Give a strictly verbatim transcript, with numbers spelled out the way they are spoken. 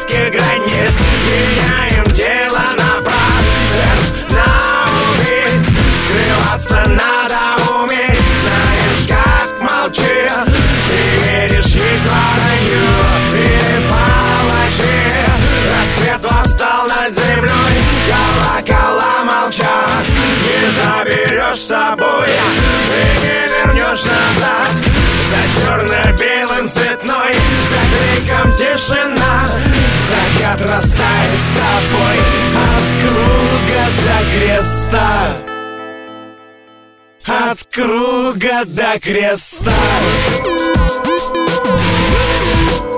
сетке границ. Меняем дело на прав, жертв на убийц. Скрываться надо уметь, знаешь, как молчи. Ты веришь, есть воронью или палачи. Рассвет восстал над землей, колокола молчат. Не заберешь с собой, ты не вернешь назад. За черно-белым цветной, за криком тишина. Закат растает с собой от круга до креста. От круга до креста.